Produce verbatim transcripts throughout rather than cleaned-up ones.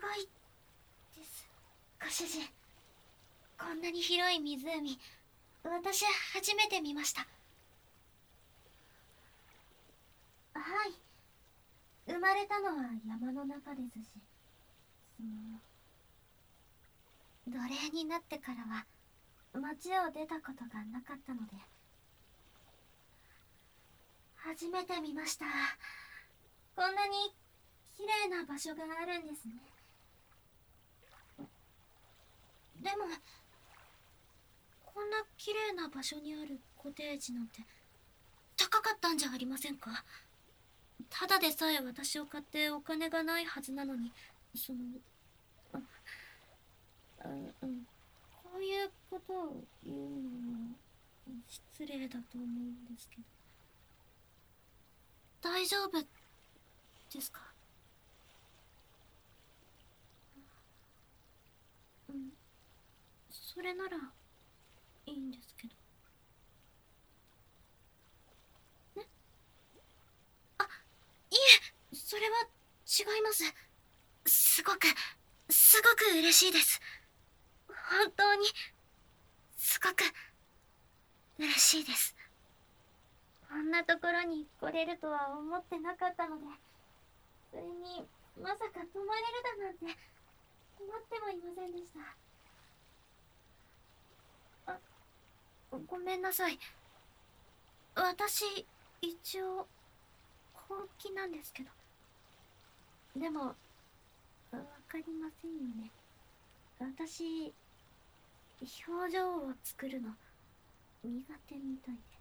いです。ご主人、こんなに広い湖、私初めて見ました。はい、生まれたのは山の中ですし、その奴隷になってからは町を出たことがなかったので、初めて見ました。こんなに綺麗な場所があるんですね。でもこんな綺麗な場所にあるコテージなんて高かったんじゃありませんか？ただでさえ私を買ってお金がないはずなのに、そのああ、うん、こういうことを言うのも失礼だと思うんですけど。大丈夫ですか？うん、それならいいんですけどね。あ、いえ、それは違います。すごくすごく嬉しいです。本当にすごく嬉しいです。こんなところに来れるとは思ってなかったので、それにまさか泊まれるだなんて思ってもいませんでした。あ、ごめんなさい。私一応本気なんですけど。でもわかりませんよね。私表情を作るの苦手みたいで。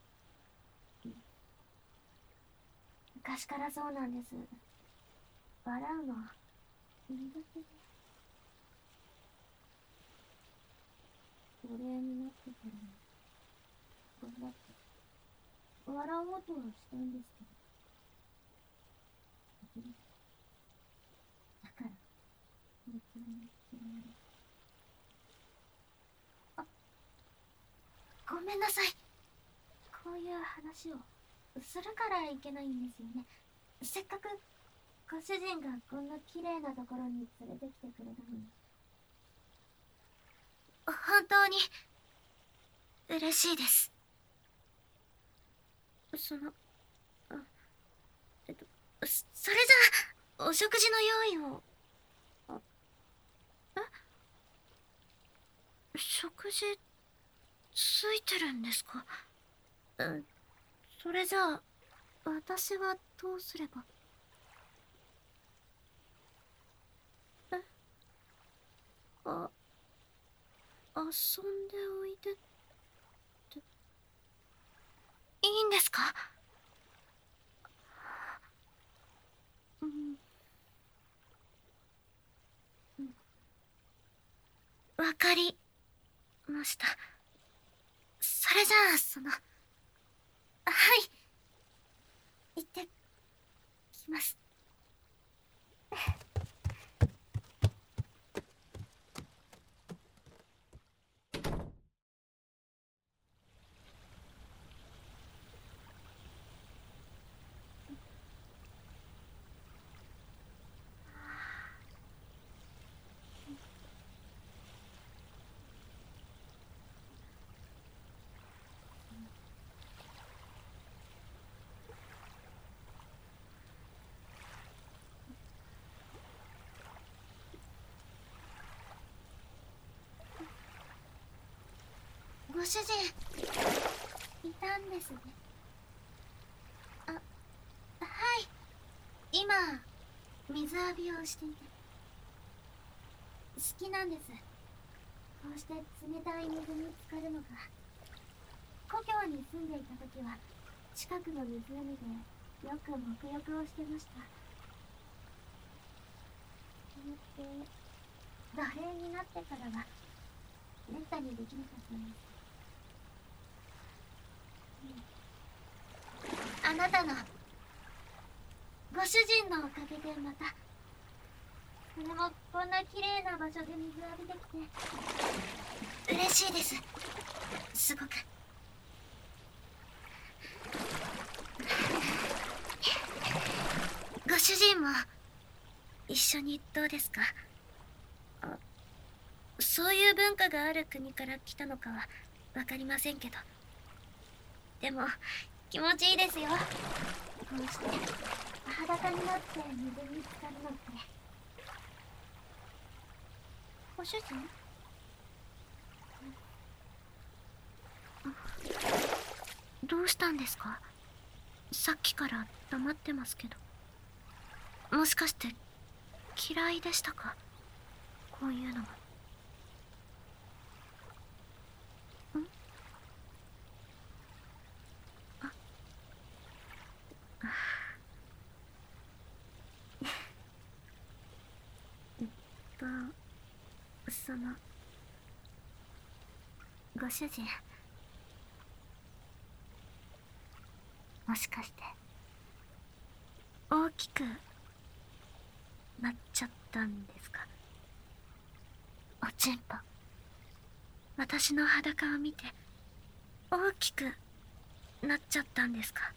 昔からそうなんです。笑うの苦手で。奴隷になってからも頑張って笑おうとはしたんですけど、だから別に嫌われて。あ、ごめんなさい。こういう話をするからいけないんですよね。せっかくご主人がこんな綺麗なところに連れてきてくれたのに。本当に嬉しいです。そのあえっとそれじゃあお食事の用意を。あえ食事ついてるんですか？うん、それじゃあ私はどうすれば。えあ遊んでおいでっていいんですか？うん、うん、わかりました。それじゃあそのはい行ってきます。ご主人いたんですね。あ、はい、今水浴びをしていて好きなんです。こうして冷たい水に浸かるのが。故郷に住んでいた時は近くの湖でよく沐浴をしてました。それって奴隷になってからはめったにできなかったんです。あなたのご主人のおかげでまた、それもこんな綺麗な場所で水浴びできて嬉しいです。すごく。ご主人も一緒にどうですか？あ、そういう文化がある国から来たのかはわかりませんけど、でも気持ちいいですよ。こうして裸になって水に浸かるのって。ご主人？どうしたんですか？さっきから黙ってますけど。もしかして嫌いでしたか？こういうの。ん？あ、えっとそのご主人、もしかして大きくなっちゃったんですか？おちんぽ、私の裸を見て大きくなっちゃったんですか？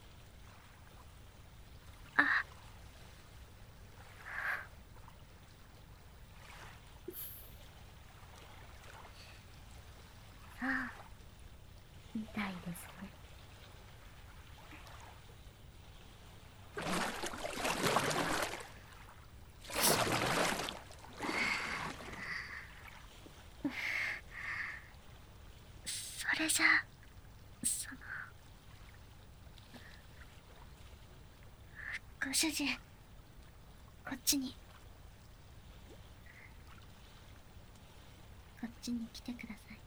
あ、ああ、みたいですね。それじゃあ、そのご主人、こっちにこっちに来てください。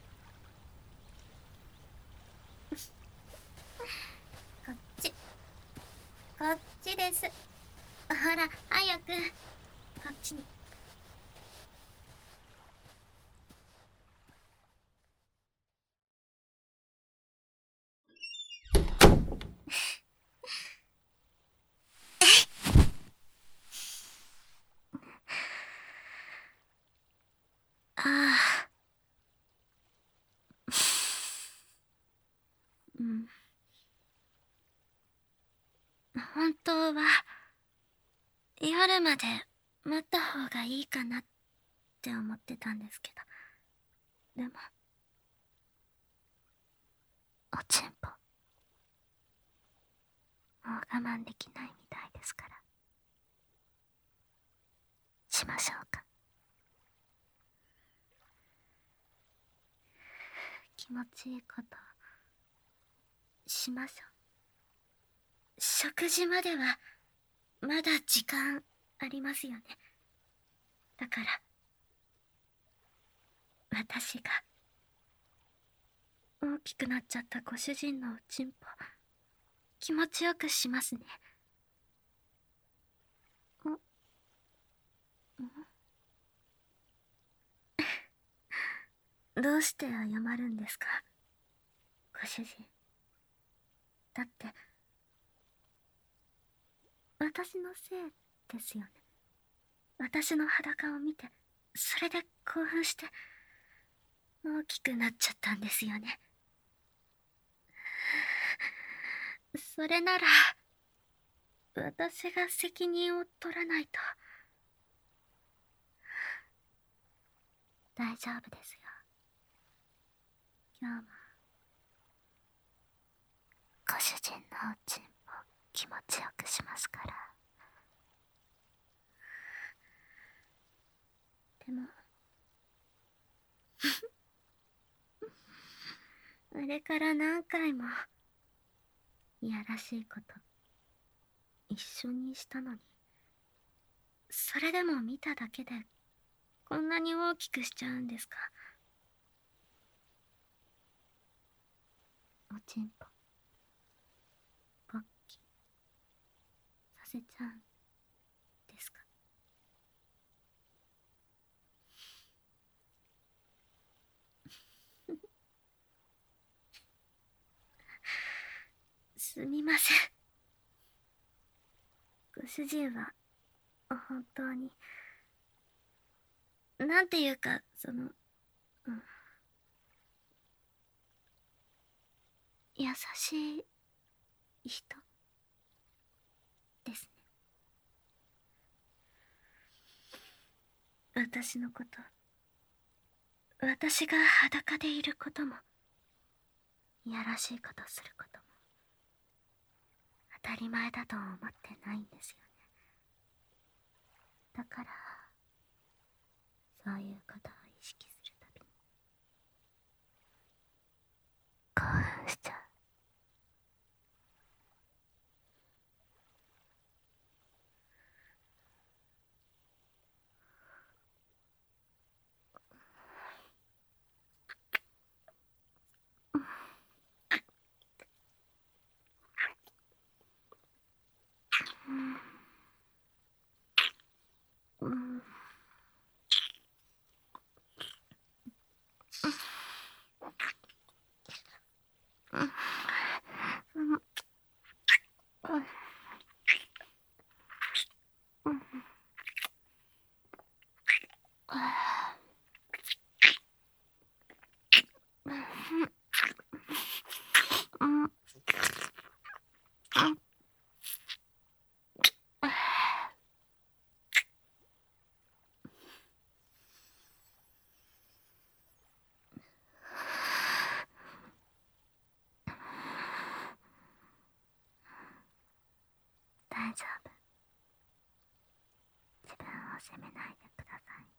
こっち、こっちです。ほら早く、こっちに。ああ、うん、本当は夜まで待った方がいいかなって思ってたんですけど、でもおちんぽ、もう我慢できないみたいですから、しましょうか。気持ちいいことしましょう。食事まではまだ時間ありますよね。だから私が大きくなっちゃったご主人のおちんぽ、気持ちよくしますね。ん？ん？どうして謝るんですか、ご主人。だって私のせいですよね。私の裸を見て、それで興奮して大きくなっちゃったんですよね。それなら私が責任を取らないと。大丈夫ですよ。今日もご主人のおちんぽ気持ちよくしますから。でもあれから何回もいやらしいこと一緒にしたのに、それでも見ただけでこんなに大きくしちゃうんですか？おちんぽポッキーさせちゃうんですか？すみません。ご主人は本当に、なんていうか、その、うん、優しい人ですね。 私のこと、私が裸でいることも、いやらしいことすることも、当たり前だと思ってないんですよね。だから、そういうことを意識するたびに、興奮しちゃう。うん。大丈夫。自分を責めないでください。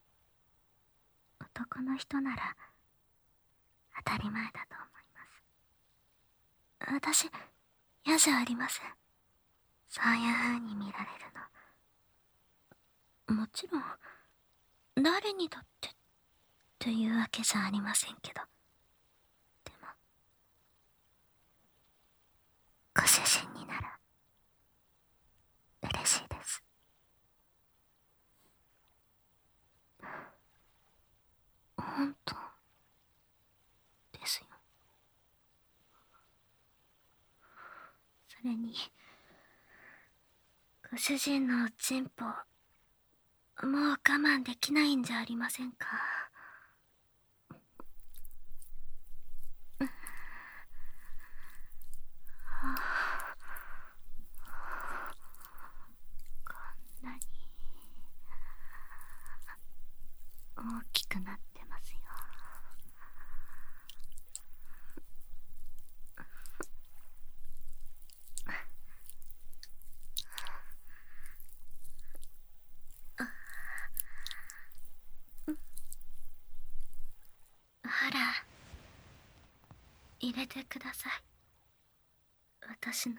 男の人なら当たり前だと思います。私、嫌じゃありません。そういう風に見られるの。もちろん、誰にだってというわけじゃありませんけど。でも、ご主人になら嬉しいです。本当ですよ。それに、ご主人のおちんぽ、もう我慢できないんじゃありませんか。こんなに大きくなってますよ。ほら、入れてください。私の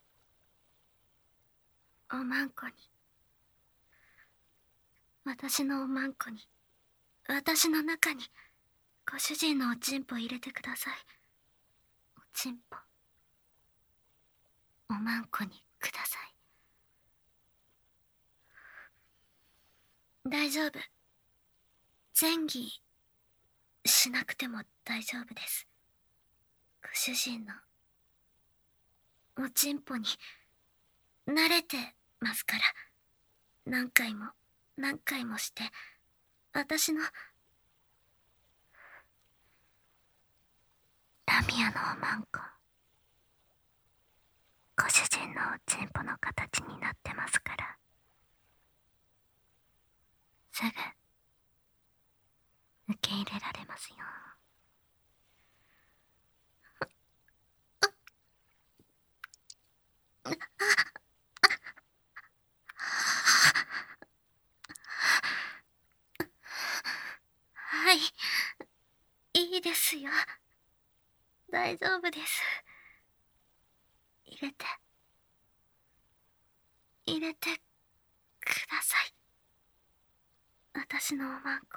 おまんこに、私のおまんこに、私の中にご主人のおちんぽ入れてください。おちんぽ、おまんこにください。大丈夫。前儀しなくても大丈夫です。ご主人のおちんぽに慣れてますから。何回も何回もして、私のラミアのおまんこ、ご主人のおちんぽの形になってますから、すぐ受け入れられますよ。はい、いいですよ。大丈夫です。入れて、入れてください。私のおまんこ。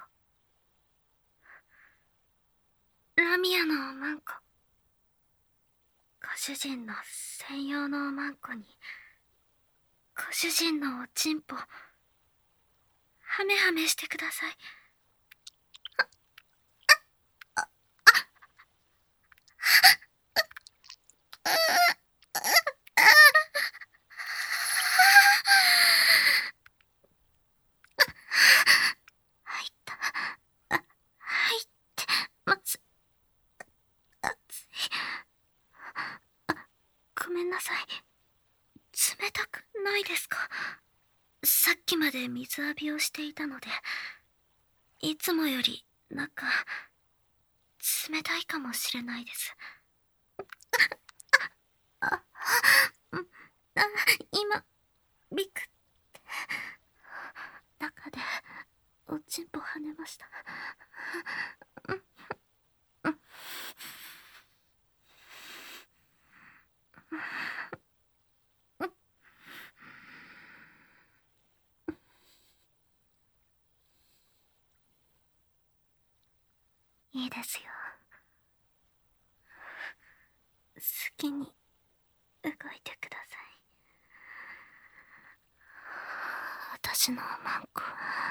ラミアのおまんこ。ご主人の専用のおまんこに、ご主人のおちんぽ、はめはめしてください。入った。あ、入ってます。熱い。あ、ごめんなさい。冷たくないですか？さっきまで水浴びをしていたので。 いつもよりなんか冷たいかもしれないです。あ、あ、今ビクって中でおちんぽ跳ねました。いいですよ。好きに動いてください。私のおまんこ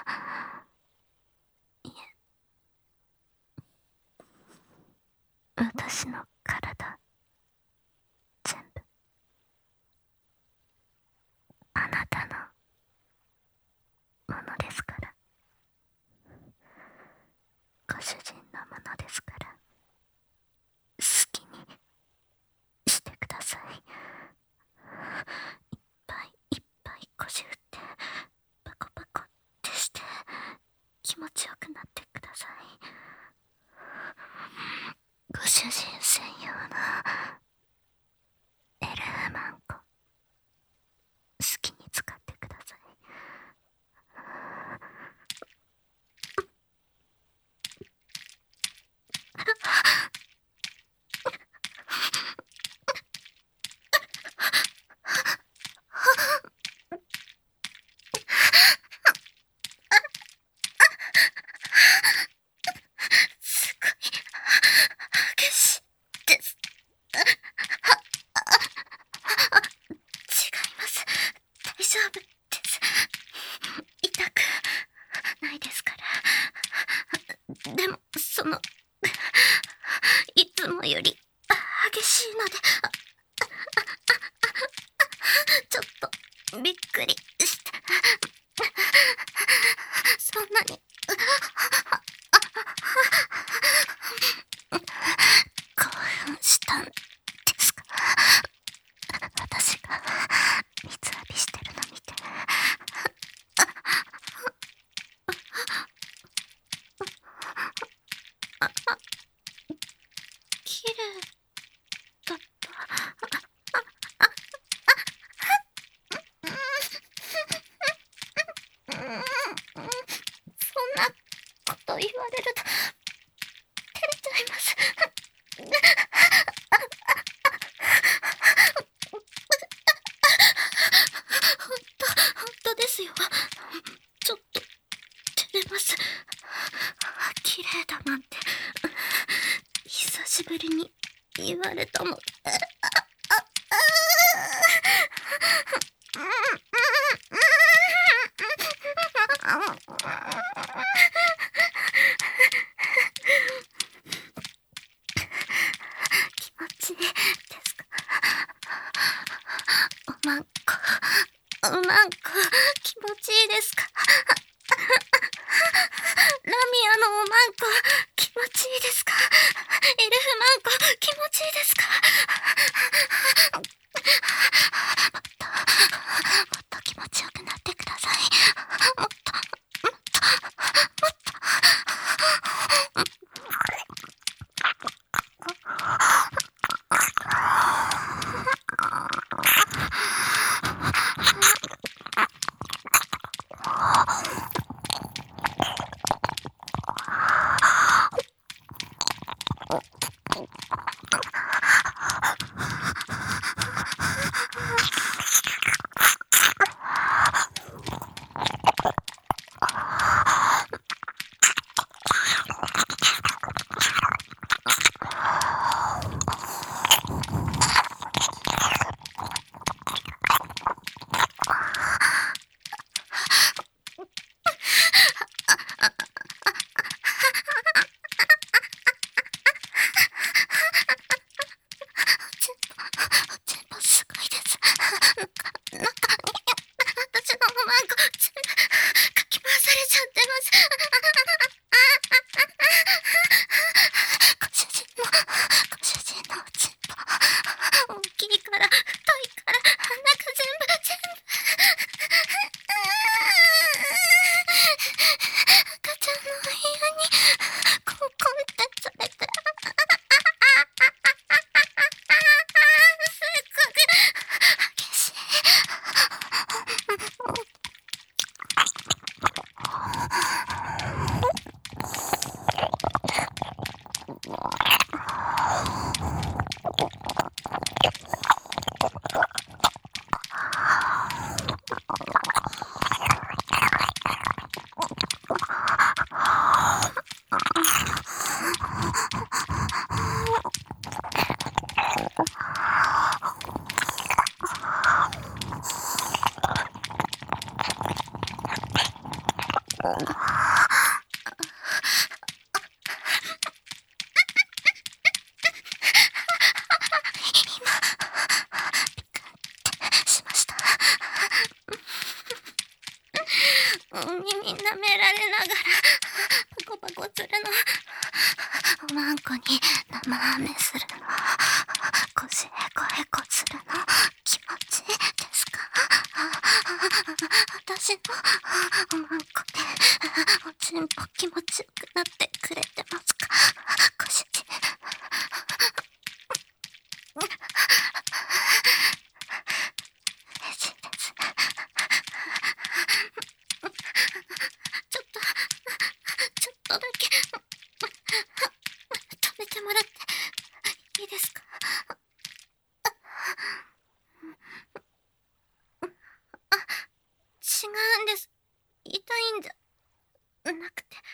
いえ、私の体全部あなたのものですから。ご主人のものですから、好きにしてください。いっぱいいっぱい腰振ってパコパコってして気持ちよくなってください。ご主人専用のエルフマンコ好きに使ってください。すごい激しいです。違います。大丈夫です。痛くないですから。でもそのいつもより激しいのでちょっとびっくりして、そんなに興奮したんですか？私が水浴びしてるの見て。綺麗だった。そんなこと言われると照れちゃいます。ほんと、ほんとですよ。ちょっと照れます。綺麗だなんて久しぶりに言われたの。気持ちいいですか？おまんこ、おまんこ気持ちいいですか？ラミアのおまんこ気持ちいいですか？エルフマンコ気持ちいいですか？もっともっと気持ちよくなってください。もっともっともっと。 耳舐められながらパコパコするの、ワンコに生飴するの、腰へこへこするの気持ちいいですか？私のワンコでおちんぽ気持ちよくなってくれてますか？ご主人。嬉しいです。ちょっとちょっとだけ止めてもらっていいですか？あ、違うんです。痛いんじゃなくて、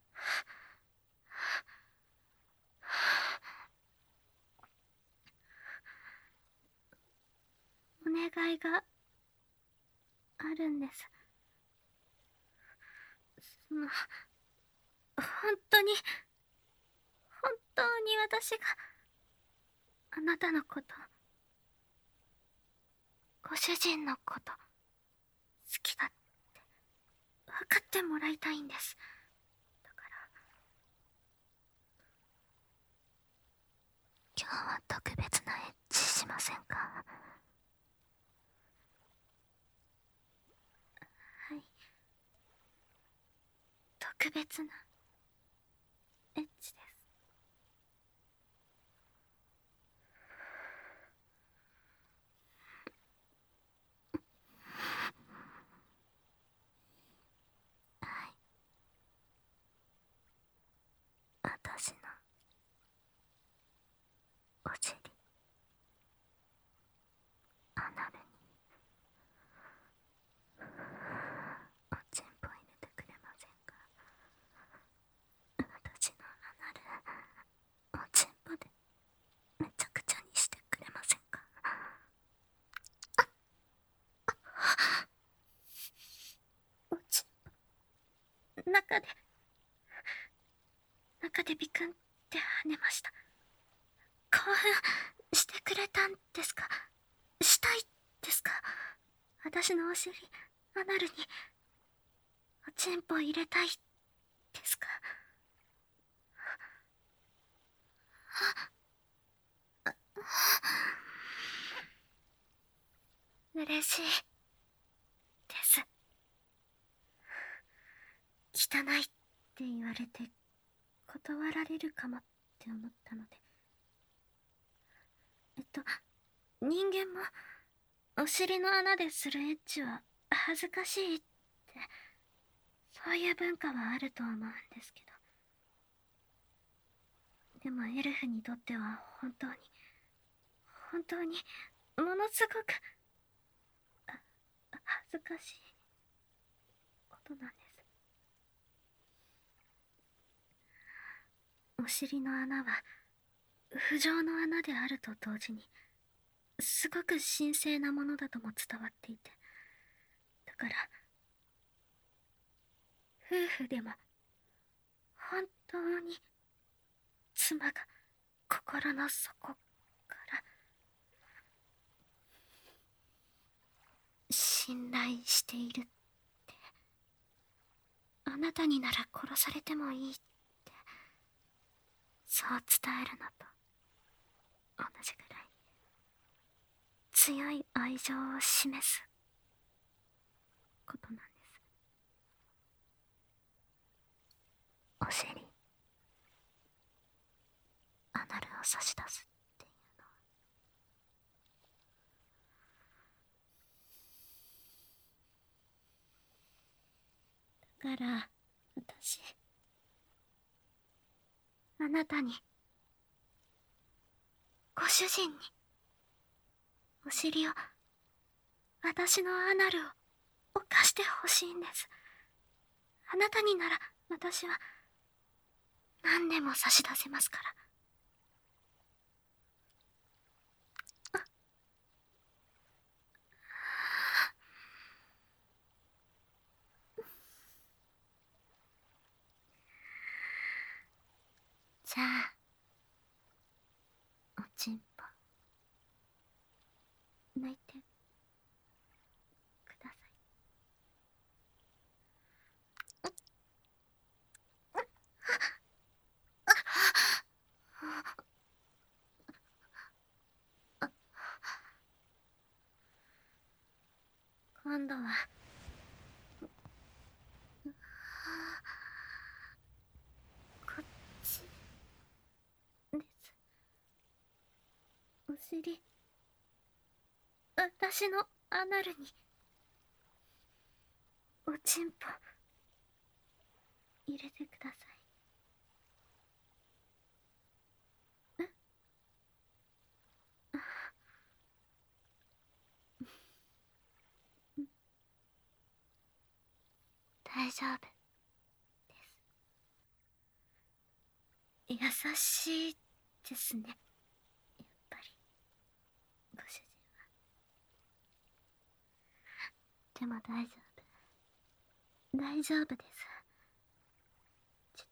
お願いがあるんです。その、本当に本当に私があなたのこと、ご主人のこと好きだって分かってもらいたいんです。だから今日は特別なエッチしませんか？はい、特別なエッチです。はい、私のお尻アナルにおちんぽ入れてくれませんか？私のアナルおちんぽでめちゃくちゃにしてくれませんか？おちんぽ中で中でビクンって跳ねました。興奮してくれたんですか？したいですか？私のお尻アナルにおちんぽ入れたいですか？嬉しいです。汚いって言われて断られるかもって思ったので、えっと人間もお尻の穴でするエッチは恥ずかしいって、そういう文化はあると思うんですけど、でもエルフにとっては本当に本当にものすごく恥ずかしいことなんです。お尻の穴は不浄の穴であると同時にすごく神聖なものだとも伝わっていて、だから夫婦でも本当に妻が心の底から信頼しているって、あなたになら殺されてもいいって、そう伝えるのと同じぐらい強い愛情を示すことなんです。お尻アナルを差し出すっていうのは。だから私あなたに、ご主人にお尻を、私のアナルを犯してほしいんです。あなたになら私は何でも差し出せますから。 泣いてください。今度はこっちです。お尻、私のアナルにおちんぽ入れてください。え大丈夫です。優しいですね、やっぱりご主人は。でも大丈夫、大丈夫です。実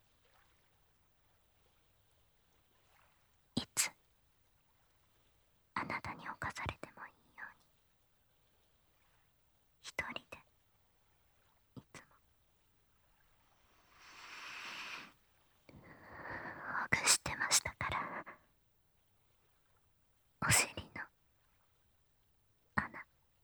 はいつあなたに侵されてもいいように一人でいつもほぐしてましたから。お尻の穴。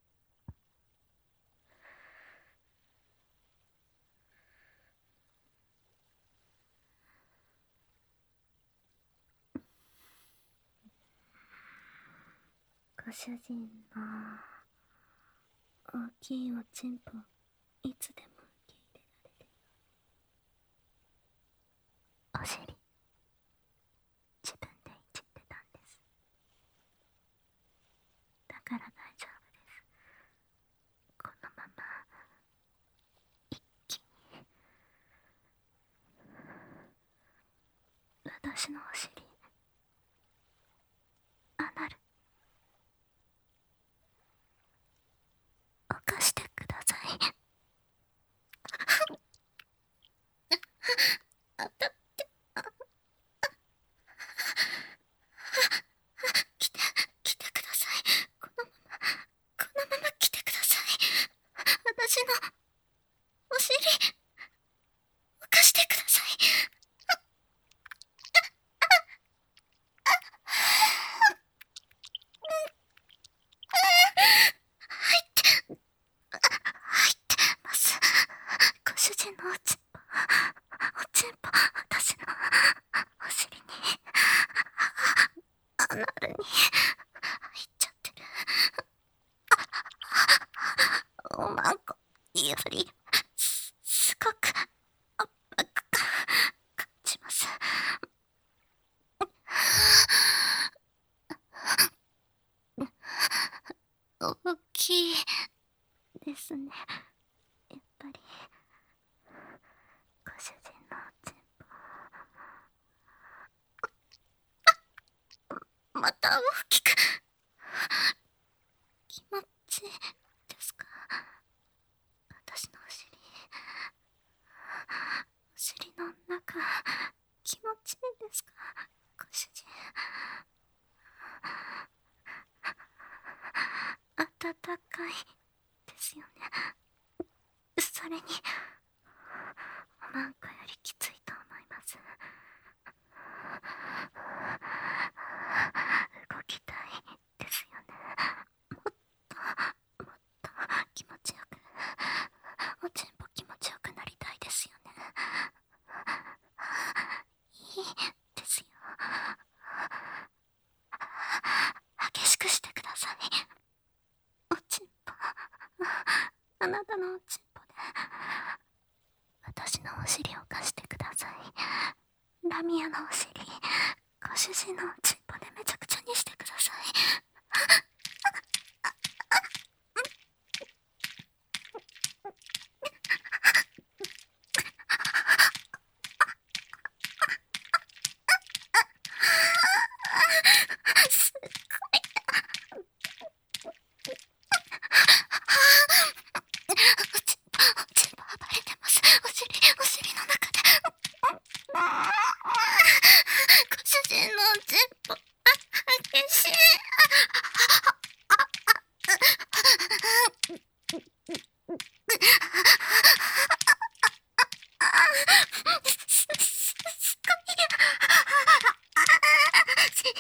ご主人の大きいおちんぽいつでも受け入れられるようにお尻自分でいじってたんです。だから大丈夫です。このまま一気に私のお尻アナル犯してください。当たって、来て、来てください。このまま、このまま来てください。私のお尻犯してください。入って、入ってます。ご主人のおちんぽ、おちんぽ、私のお尻に、アナルに入っちゃってる。おまんこよりす、すごく圧迫感感じます。大きいですね、やっぱり。ご主人のおちんぽまた大きく。気持ちいいですか？私のお尻、お尻の中気持ちいいですか、ご主人。暖かいですよね。それにおまんこよりきついと思います。動きたいですよね。もっともっと気持ちよく、おちんぽ気持ちよくなりたいですよね。いいですよ。激しくしてください。おちんぽ、あなたのおちんぽで私のお尻を貸してください。ラミアのお尻、ご主人のおちんぽでめちゃくちゃにしてください。すっごい。おちんぽ、おちんぽ暴れてます。お尻、お尻の中で。ご主人のおちんぽ、激しい。あ、あ、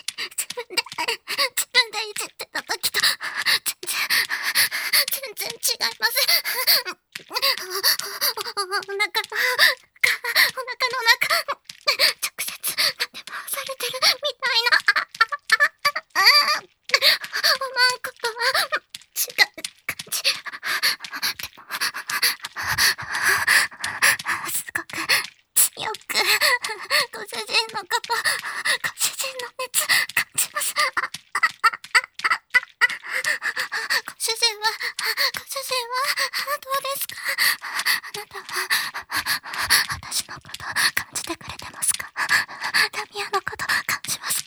自分で自分でいじってた時と全然全然違います。お腹のお腹の中直接でもされてるみたいな。思うことは違う感じ。でもすごく強くご主人のことご主人の熱感じます。ご主人はご主人はどうですか？あなたは私のこと感じてくれてますか？ラミアのこと感じますか？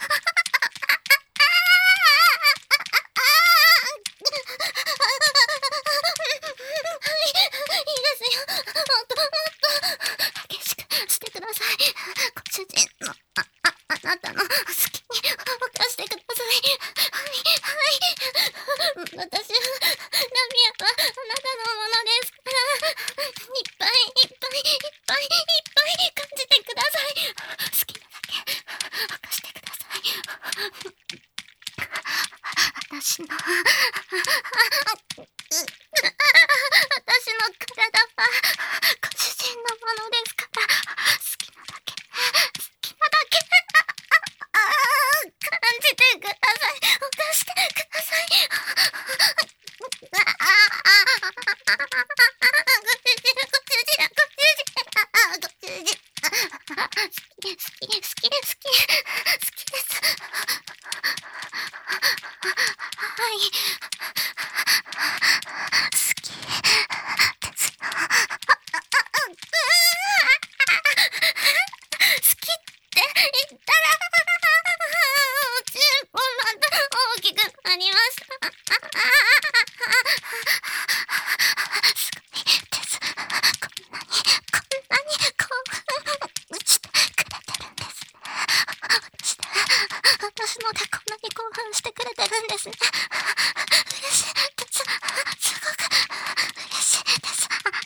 いいですよ。もっともっと激しくしてください。ご主人のあああなたの好きに犯してください。はいはい。私はラミアはあなたのものですから、いっぱいいっぱいいっぱいいっぱい感じてください。好きなだけ犯してください。私の私の体はご主人のものですから、好きなだけ好きなだけ感じてください。犯してください。ご主人ご主人ご主人好き好き好き好き好きです。はい、好きですよ。好きって言ったらチンポまた大きくなりました。すごいです。こんなにこんなに興奮してくれてるんですね。私で私のでこんなに興奮してくれてるんですね。嬉しいです。すごく嬉しいです。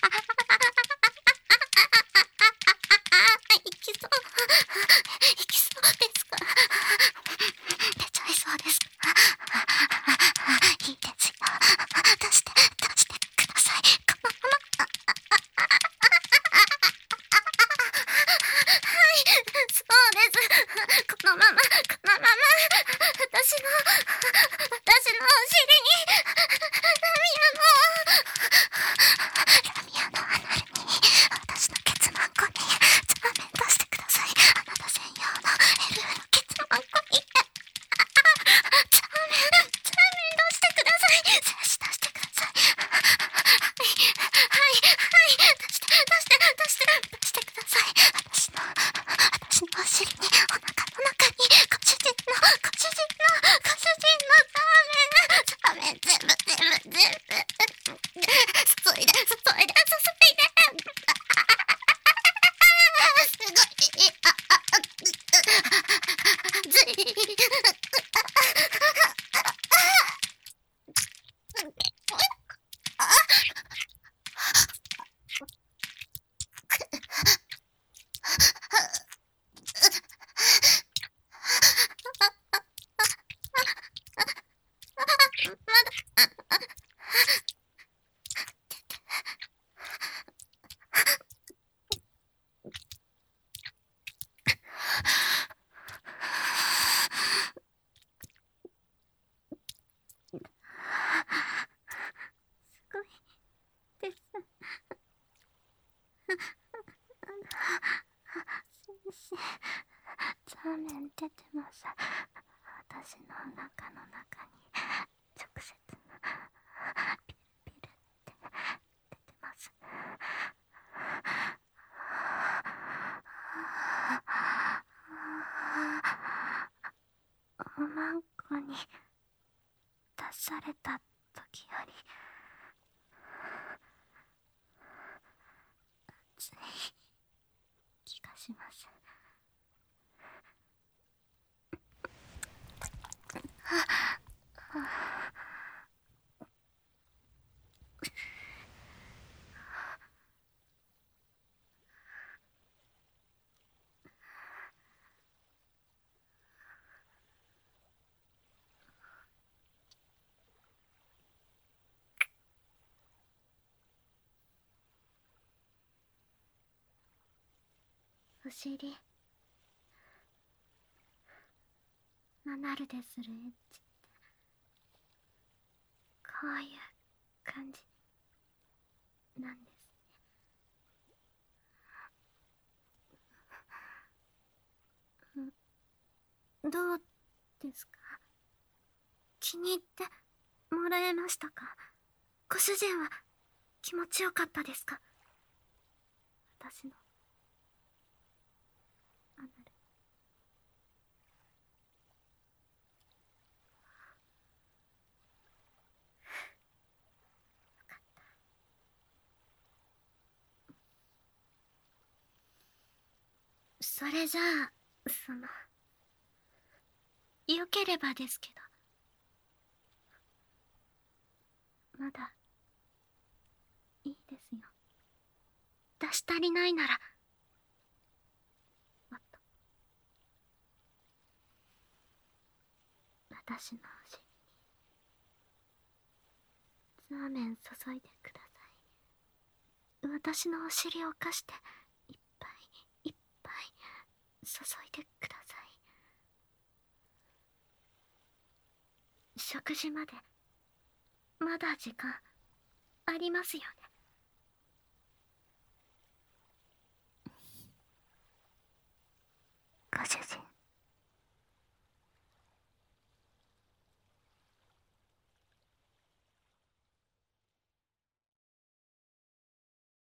いきそういきそうですか？出ちゃいそうですか？いいですよ。出して出してください。このまま。はい、そうです。このままこのまま私の私のお尻にラミアのラミアのアナルに私のケツマンコにザーメン出してください。あなた専用のエルフのケツマンコにザーメンザーメン出してください。精子出してください。はいはいはい出して出して出して出してください。私の私のお尻にお腹の中にご主人のご主人のご主人のザーメンザーメン全部全部全部注いで注いで注いで。すごいああずいザーメン出てます。私のお腹の中に直接ピルピルって出てます。おまんこに出された時より熱い気がします。 お尻アナルでするエッチってこういう感じなんですね。んどうですか？気に入ってもらえましたか？ご主人は気持ちよかったですか？私のアナル。それじゃあそのよければですけどまだいいですよ。出し足りないならもっと私のお尻にザーメン注いでください。私のお尻を貸していっぱいいっぱい注いでください。食事までまだ時間ありますよね。ご主人